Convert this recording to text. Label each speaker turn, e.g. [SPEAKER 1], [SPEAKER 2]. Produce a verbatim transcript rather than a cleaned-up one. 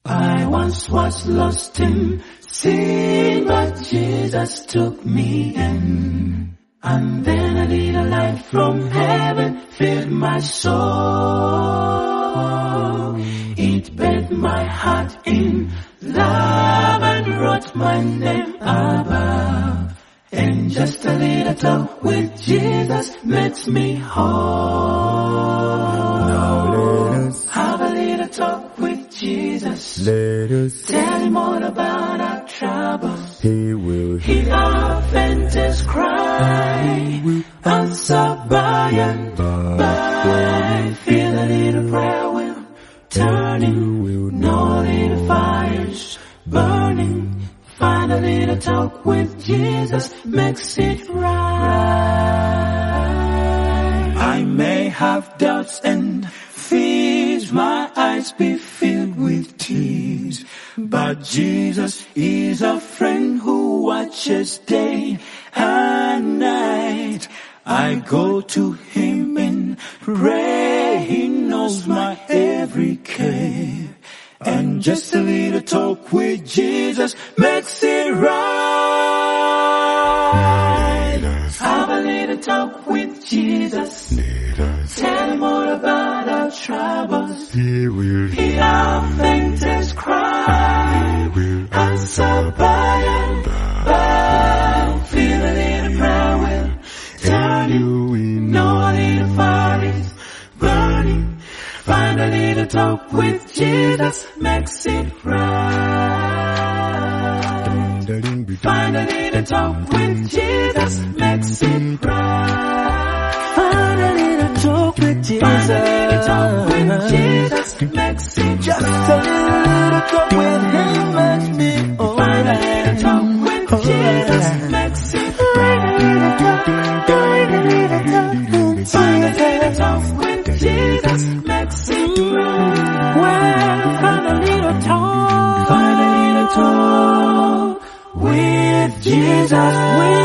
[SPEAKER 1] I once was lost in sin, but Jesus took me in. And then a little light from heaven filled my soul. It bathed my heart in love and wrote my name above. And just a little talk with Jesus makes me whole.
[SPEAKER 2] Now let us
[SPEAKER 1] have a little talk with Jesus.
[SPEAKER 2] Let us
[SPEAKER 1] tell him all about our troubles.
[SPEAKER 2] He will
[SPEAKER 1] hear our faintest cry. Answer by and by. Feel a little prayer will turning. No little fires burning. Find a little talk with Jesus makes it right. I may have doubts and fears, my eyes be filled with tears, but Jesus is a friend who watches day and night. I go to him in prayer, he knows my every care. And just a little talk with Jesus makes it right. Have a little talk with Jesus. Tell him all about our troubles.
[SPEAKER 2] He will
[SPEAKER 1] hear our faintest cry.
[SPEAKER 2] He will
[SPEAKER 1] answer by and by. Feel a little prayer will turn you. Know a little fire is burning. Find a little talk with Jesus makes it right. Find a little talk with Jesus makes it right.
[SPEAKER 3] Find a little talk with Jesus.
[SPEAKER 1] Find a little talk with Jesus makes it
[SPEAKER 3] Just
[SPEAKER 1] right.
[SPEAKER 3] a little talk with him makes me alright.
[SPEAKER 1] Find a little talk with Jesus makes it right. Find a little talk with Jesus makes it right.
[SPEAKER 3] Well, find a little talk.
[SPEAKER 1] Find a little talk with Jesus.